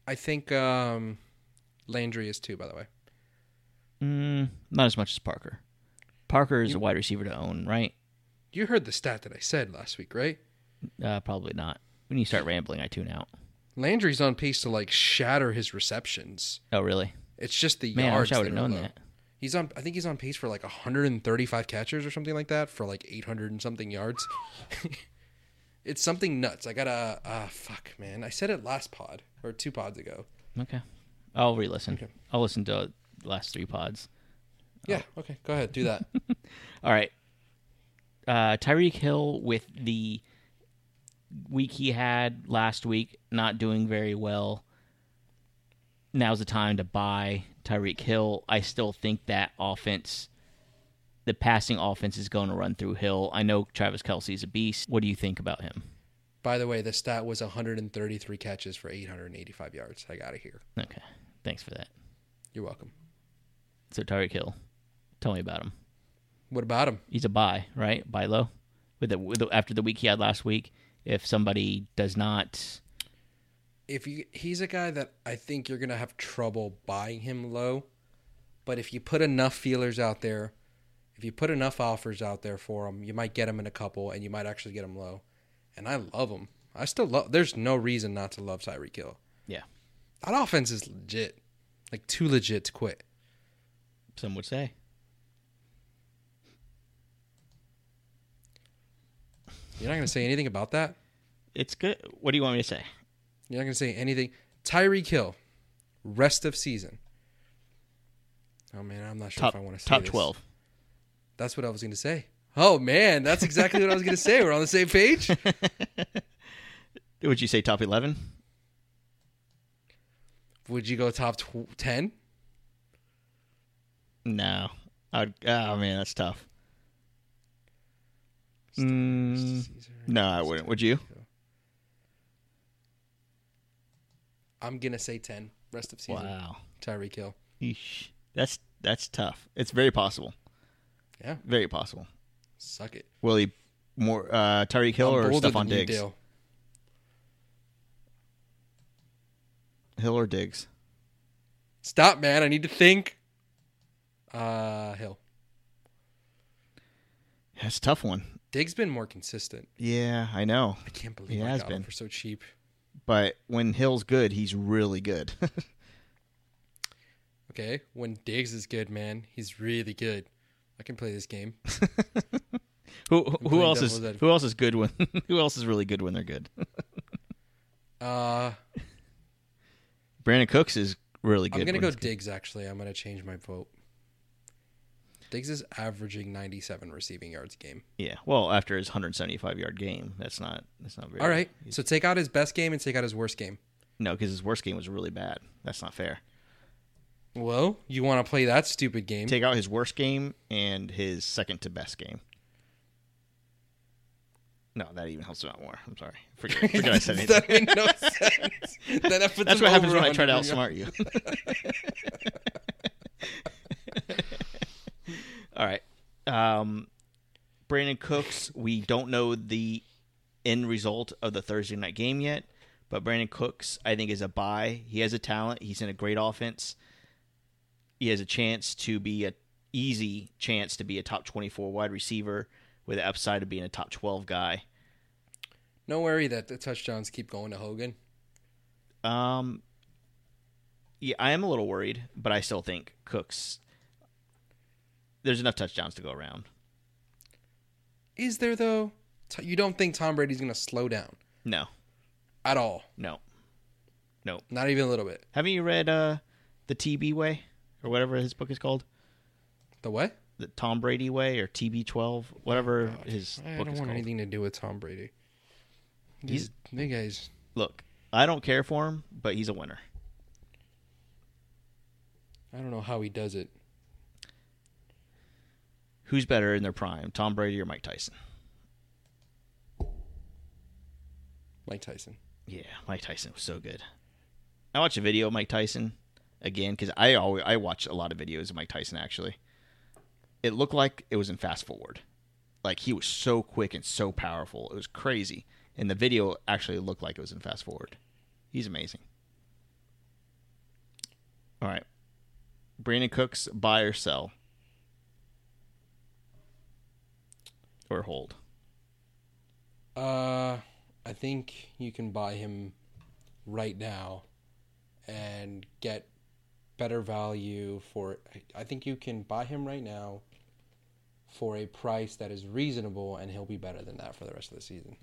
Landry is too, by the way. not as much as Parker. Parker is a wide receiver to own, right? You heard the stat that I said last week, right? Probably not. When you start rambling, I tune out. Landry's on pace to like shatter his receptions. Oh, really? It's just the Man, I yards wish I would have that are known low. that. I think he's on pace for like 135 catches or something like that for like 800 and something yards. It's something nuts. I gotta fuck, man. I said it last pod or 2 pods ago. Okay. I'll re-listen. Okay. I'll listen to the last 3 pods. Yeah. Okay. Go ahead. Do that. All right. Tyreek Hill with the week he had last week, not doing very well. Now's the time to buy Tyreek Hill. I still think that offense, the passing offense, is going to run through Hill. I know Travis Kelce's a beast. What do you think about him? By the way, the stat was 133 catches for 885 yards. I got it here. Okay. Thanks for that. You're welcome. So Tyreek Hill, tell me about him. What about him? He's a buy, right? Buy low. After the week he had last week, if somebody does not... He's a guy that I think you're going to have trouble buying him low, but if you put enough feelers out there, if you put enough offers out there for him, you might get him in a couple, and you might actually get him low. And I love him. I still love... There's no reason not to love Tyreek Hill. Yeah. That offense is legit. Like, too legit to quit. Some would say. You're not going to say anything about that? It's good. What do you want me to say? You're not going to say anything. Tyreek Hill, rest of season. Oh, man, I'm not sure if I want to say top this. 12. That's what I was going to say. Oh, man, that's exactly what I was going to say. We're on the same page? Would you say top 11? Would you go top 10? No. Oh, man, that's tough. No, I wouldn't. Would you? I'm going to say 10, rest of season. Wow. Tyreek Hill. Eesh. That's tough. It's very possible. Yeah. Very possible. Suck it. Will he more Tyreek Hill or bolder Stephon than you, Diggs? Dale. Hill or Diggs? Stop, man. I need to think. Hill. That's a tough one. Diggs been more consistent. Yeah, I know. I can't believe He I has got him been. for so cheap. But when Hill's good, he's really good. Okay, when Diggs is good, man, he's really good. I can play this game. Who playing else devil's is advocate. who else is good when who else is really good when they're good? Brandon Cooks is really good. I'm gonna when go he's good. Diggs. Actually, I'm gonna change my vote. Diggs is averaging 97 receiving yards a game. Yeah, well, after his 175-yard game, that's not very. All right, so take out his best game and take out his worst game. No, because his worst game was really bad. That's not fair. Well, you want to play that stupid game? Take out his worst game and his second to best game. No, that even helps him out more. I'm sorry. Forget I said anything. That made no sense. That's what happens when I try to outsmart you. All right. Brandon Cooks, we don't know the end result of the Thursday night game yet, but Brandon Cooks, I think, is a buy. He has a talent. He's in a great offense. He has a chance to be easy chance to be a top 24 wide receiver with the upside of being a top 12 guy. No worry that the touchdowns keep going to Hogan. Yeah, I am a little worried, but I still think Cooks, there's enough touchdowns to go around. Is there, though? You don't think Tom Brady's going to slow down? No. At all? No. Not even a little bit? Haven't you read The TB Way, or whatever his book is called? The what? The Tom Brady Way, or TB12, whatever his I book don't is want called. anything to do with Tom Brady. He's big guys. Look, I don't care for him, but he's a winner. I don't know how he does it. Who's better in their prime, Tom Brady or Mike Tyson? Mike Tyson. Yeah, Mike Tyson was so good. I watched a video of Mike Tyson again because I watch a lot of videos of Mike Tyson. Actually, it looked like it was in fast forward. Like he was so quick and so powerful. It was crazy. and the video actually looked like it was in fast forward. He's amazing. All right. Brandon Cooks, buy or sell? Or hold? I think you can buy him right now and get better value for it. I think you can buy him right now for a price that is reasonable, and he'll be better than that for the rest of the season.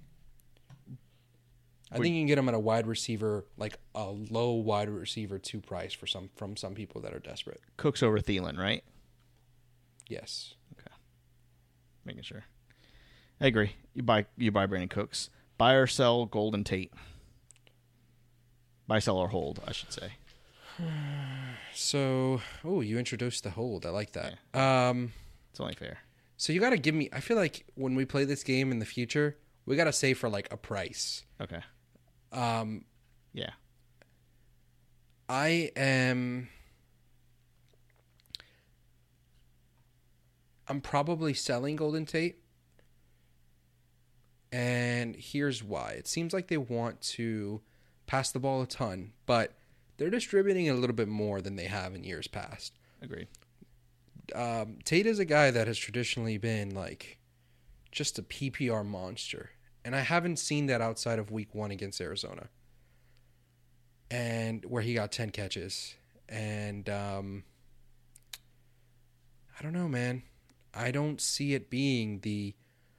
I think you can get him at a wide receiver, like a low wide receiver 2 price from some people that are desperate. Cooks over Thielen, right? Yes. Okay. Making sure. I agree. You buy Brandon Cooks. Buy or sell Golden Tate? Buy, sell, or hold, I should say. So, you introduced the hold. I like that. Yeah. It's only fair. So you got to give me, I feel like when we play this game in the future, we got to say for like a price. Okay. Yeah. I'm probably selling Golden Tate. And here's why. It seems like they want to pass the ball a ton, but they're distributing it a little bit more than they have in years past. Agreed. Tate is a guy that has traditionally been like just a PPR monster. And I haven't seen that outside of week 1 against Arizona. And where he got 10 catches. And I don't know, man. I don't see it being the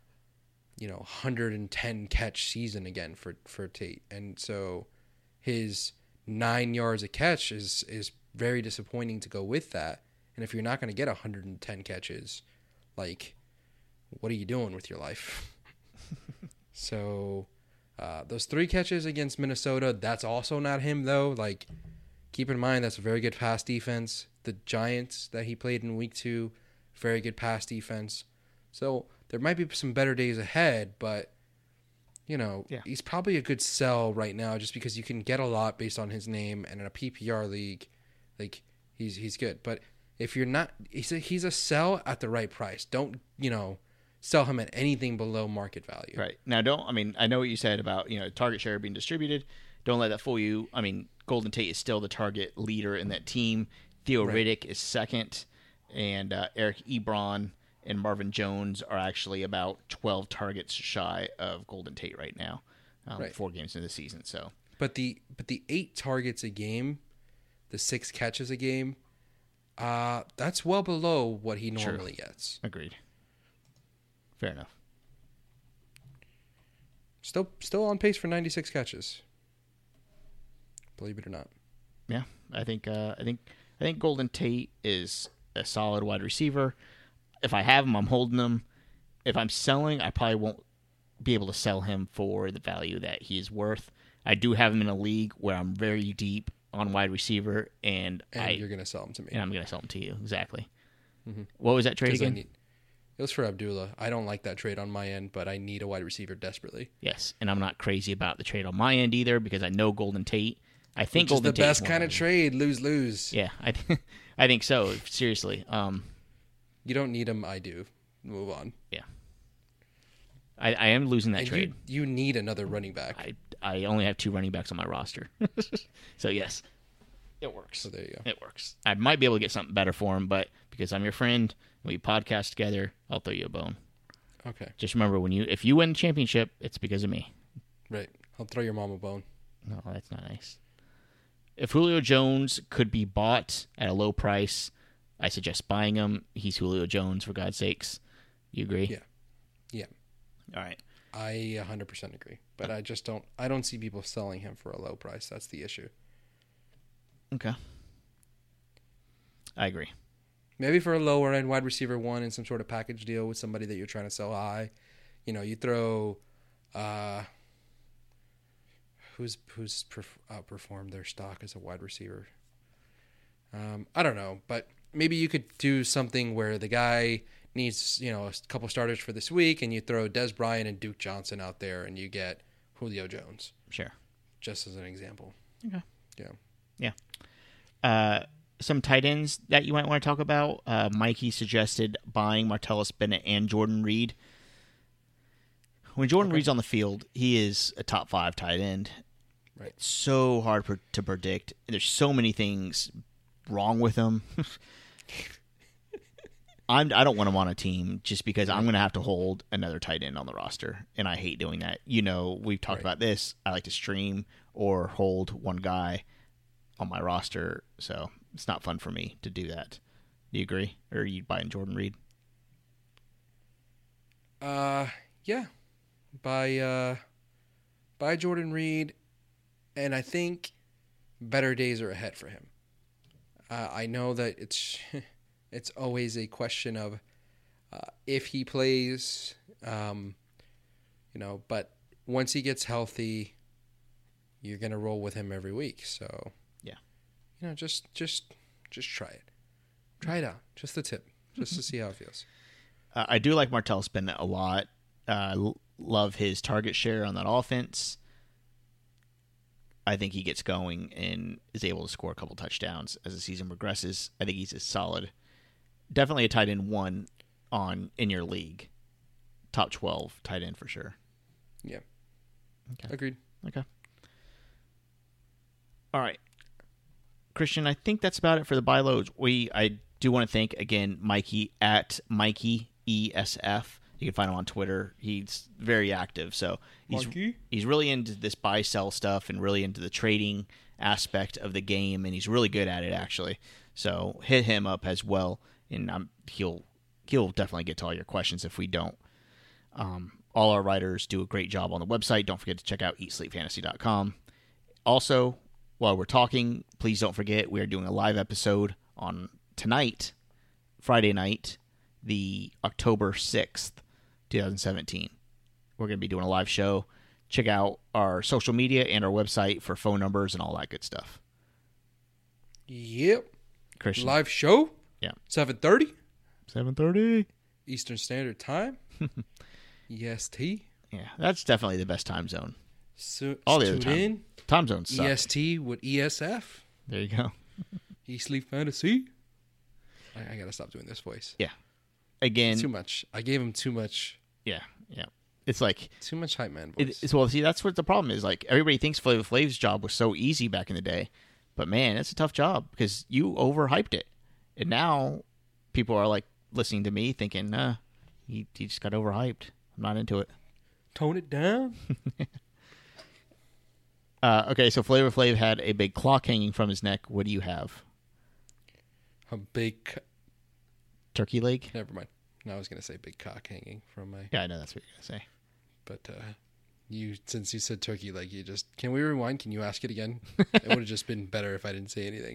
110 catch season again for Tate. And so his 9 yards a catch is very disappointing to go with that. And if you're not going to get 110 catches, like, what are you doing with your life? So those 3 catches against Minnesota, that's also not him, though. Like, keep in mind, that's a very good pass defense. The Giants that he played in week 2, very good pass defense. So there might be some better days ahead, but, he's probably a good sell right now just because you can get a lot based on his name, and in a PPR league, like, he's good. But if you're not, he's a sell at the right price. Don't, sell him at anything below market value. Right. Now, I know what you said about, target share being distributed. Don't let that fool you. I mean, Golden Tate is still the target leader in that team. Theo Riddick is second, and Eric Ebron and Marvin Jones are actually about 12 targets shy of Golden Tate right now, 4 games into the season. So, but the 8 targets a game, the 6 catches a game, that's well below what he normally gets. Agreed. Fair enough. Still on pace for 96 catches. Believe it or not. Yeah, I think Golden Tate is a solid wide receiver. If I have him, I'm holding him. If I'm selling, I probably won't be able to sell him for the value that he is worth. I do have him in a league where I'm very deep on wide receiver, and you're going to sell him to me. And I'm going to sell him to you, exactly. Mm-hmm. What was that trade again? It was for Abdullah. I don't like that trade on my end, but I need a wide receiver desperately. Yes, and I'm not crazy about the trade on my end either because I know Golden Tate. I think Golden Tate is the best kind of trade, lose-lose. Yeah, I think so. Seriously. You don't need him. I do. Move on. Yeah. I am losing that trade. You need another running back. I only have 2 running backs on my roster. So, yes, it works. So, there you go. It works. I might be able to get something better for him, but because I'm your friend, we podcast together, I'll throw you a bone. Okay. Just remember, if you win the championship, it's because of me. Right. I'll throw your mom a bone. No, that's not nice. If Julio Jones could be bought at a low price, I suggest buying him. He's Julio Jones, for God's sakes. You agree? Yeah. All right. I 100% agree. But I don't see people selling him for a low price. That's the issue. Okay. I agree. Maybe for a lower end wide receiver 1 in some sort of package deal with somebody that you're trying to sell high. You throw who's outperformed their stock as a wide receiver. I don't know, but maybe you could do something where the guy needs, a couple starters for this week, and you throw Des Bryant and Duke Johnson out there, and you get Julio Jones. Sure. Just as an example. Okay. Yeah. Some tight ends that you might want to talk about. Mikey suggested buying Martellus Bennett and Jordan Reed. When Jordan Reed's on the field, he is a top 5 tight end. Right. It's so hard to predict. There's so many things wrong with him. I don't want him on a team just because I'm going to have to hold another tight end on the roster, and I hate doing that. We've talked about this. I like to stream or hold one guy on my roster, so it's not fun for me to do that. Do you agree? Or are you buying Jordan Reed? Yeah. By Jordan Reed, and I think better days are ahead for him. I know that it's always a question of if he plays, but once he gets healthy, you're gonna roll with him every week. So yeah, just try it. Try it out. Just the tip, just to see how it feels. I do like Martellus Bennett a lot. Love his target share on that offense. I think he gets going and is able to score a couple touchdowns as the season progresses. I think he's a solid, definitely a tight end 1 in your league. Top 12 tight end for sure. Yeah. Okay. Agreed. Okay. All right. Christian, I think that's about it for the buy lows. I do want to thank, again, Mikey at Mikey ESF. You can find him on Twitter. He's very active, so he's really into this buy-sell stuff and really into the trading aspect of the game, and he's really good at it, actually. So hit him up as well, and he'll definitely get to all your questions if we don't. All our writers do a great job on the website. Don't forget to check out eatsleepfantasy.com. Also, while we're talking, please don't forget we are doing a live episode on tonight, Friday night, the October 6th, 2017. We're going to be doing a live show. Check out our social media and our website for phone numbers and all that good stuff. Yep. Christian. Live show? Yeah. 7:30? 7:30. Eastern Standard Time? EST? Yeah, that's definitely the best time zone. So, all the other tune time zones suck. EST with ESF? There you go. Eat Sleep Fantasy? I got to stop doing this voice. Yeah. Again. Too much. I gave him too much. Yeah. It's like too much hype man voice. Well, see, that's what the problem is. Like, everybody thinks Flavor Flav's job was so easy back in the day, but man, it's a tough job because you overhyped it, and now people are like listening to me thinking, he just got overhyped. I'm not into it. Tone it down. Okay, so Flavor Flav had a big clock hanging from his neck. What do you have? A big turkey leg? Never mind. No, I was going to say big cock hanging from my... Yeah, I know that's what you're going to say. But since you said turkey leg, can we rewind? Can you ask it again? It would have just been better if I didn't say anything.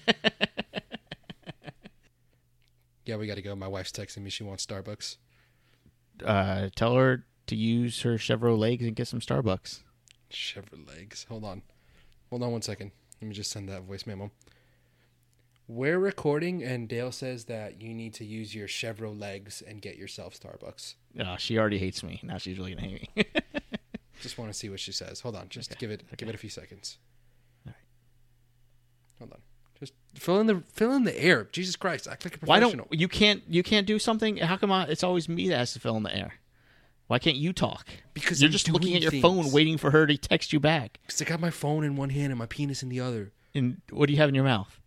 Yeah, we got to go. My wife's texting me. She wants Starbucks. Tell her to use her Chevrolet legs and get some Starbucks. Chevrolet legs. Hold on 1 second. Let me just send that voice memo. We're recording, and Dale says that you need to use your Chevrolet legs and get yourself Starbucks. She already hates me. Now she's really going to hate me. Just want to see what she says. Hold on. Just give it a few seconds. All right. Hold on. Just fill in the air. Jesus Christ. Act like a professional. Why don't you can't do something? How come it's always me that has to fill in the air? Why can't you talk? Because you're just looking at your phone waiting for her to text you back. Because I got my phone in one hand and my penis in the other. And what do you have in your mouth?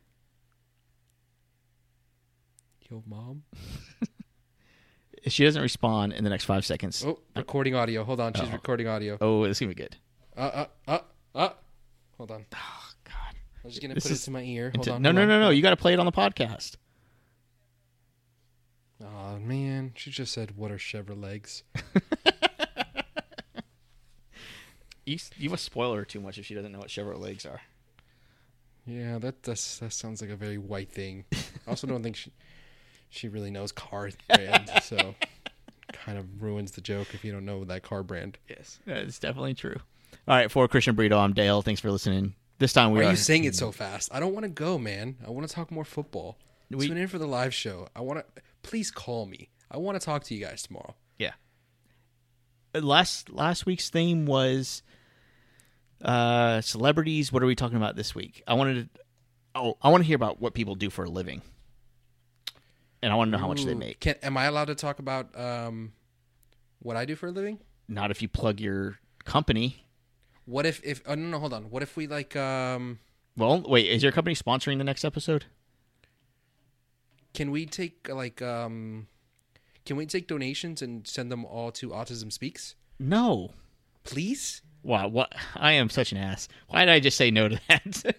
Yo, Mom. If she doesn't respond in the next 5 seconds. Oh, recording audio. Hold on. She's recording audio. Oh, this is going to be good. Hold on. Oh, God. I'm just going to put it to my ear. Hold on. No. You got to play it on the podcast. Oh, man. She just said, what are Chevrolet legs? You must spoil her too much if she doesn't know what Chevrolet legs are. Yeah, that sounds like a very white thing. I also don't think she really knows car brand, so kind of ruins the joke if you don't know that car brand. Yes, it's definitely true. All right, for Christian Brito, I'm Dale. Thanks for listening. This time Why are you saying it so fast? I don't want to go, man. I want to talk more football. Tune in for the live show. Please call me. I want to talk to you guys tomorrow. Yeah. Last week's theme was celebrities. What are we talking about this week? I want to hear about what people do for a living. And I want to know how much they make. Am I allowed to talk about what I do for a living? Not if you plug your company. What if oh, no, hold on. What if we like Well, wait, is your company sponsoring the next episode? Can we take donations and send them all to Autism Speaks? No. Please? Wow, what? I am such an ass. Why did I just say no to that?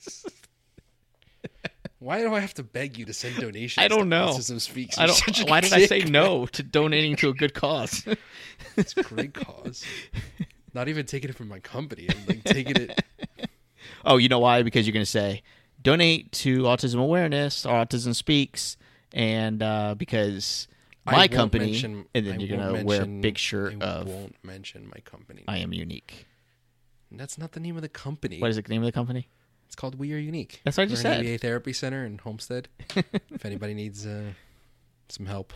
Why do I have to beg you to send donations? I don't know. Autism Speaks. Why did I say no to donating to a good cause? It's a great cause. Not even taking it from my company. I'm like taking it. Oh, you know why? Because you're going to say donate to Autism Awareness or Autism Speaks, and because my company, and then you're going to wear a big shirt of. I won't mention my company. I am unique. That's not the name of the company. What is the name of the company? It's called We Are Unique. That's what I just said. We're an ABA therapy center in Homestead. If anybody needs some help,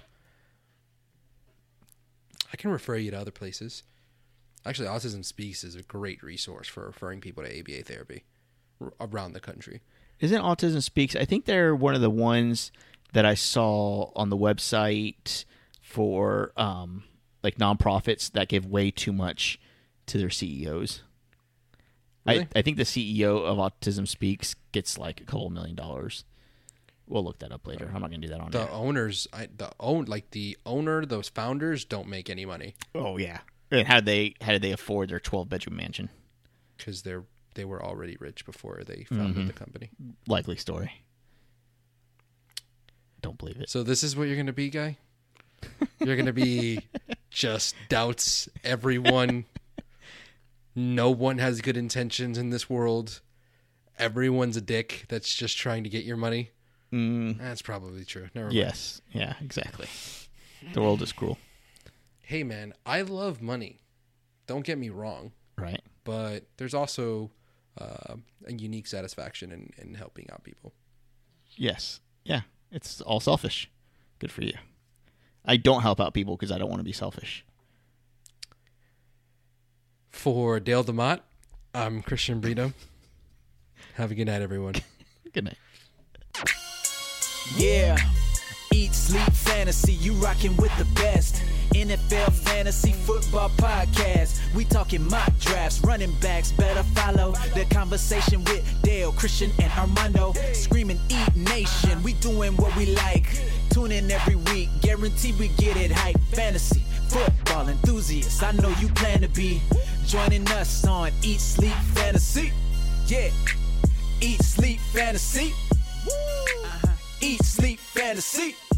I can refer you to other places. Actually, Autism Speaks is a great resource for referring people to ABA therapy around the country. Isn't Autism Speaks? I think they're one of the ones that I saw on the website for like nonprofits that give way too much to their CEOs. Really? I think the CEO of Autism Speaks gets like a couple $1 million. We'll look that up later. I'm not going to do that on The air. owners, those founders don't make any money. Oh yeah. And how did they afford their 12-bedroom mansion? Because they were already rich before they founded the company. Likely story. Don't believe it. So this is what you're going to be, guy? You're going to be just doubts everyone. No one has good intentions in this world. Everyone's a dick that's just trying to get your money. That's probably true. Never mind. Yes. Yeah, exactly. The world is cruel. Hey, man, I love money. Don't get me wrong. Right. But there's also a unique satisfaction in helping out people. Yes. Yeah. It's all selfish. Good for you. I don't help out people because I don't want to be selfish. For Dale DeMott, I'm Christian Brito. Have a good night, everyone. Good night. Yeah. Eat, sleep, fantasy, you rockin' with the best. NFL Fantasy Football Podcast. We talking mock drafts, running backs, better follow the conversation with Dale, Christian, and Armando. Screaming Eat Nation, we doing what we like. Tune in every week, guarantee we get it hype. Fantasy, football enthusiasts, I know you plan to be joining us on Eat, Sleep, Fantasy. Yeah, Eat, Sleep, Fantasy. Eat, Sleep, Fantasy.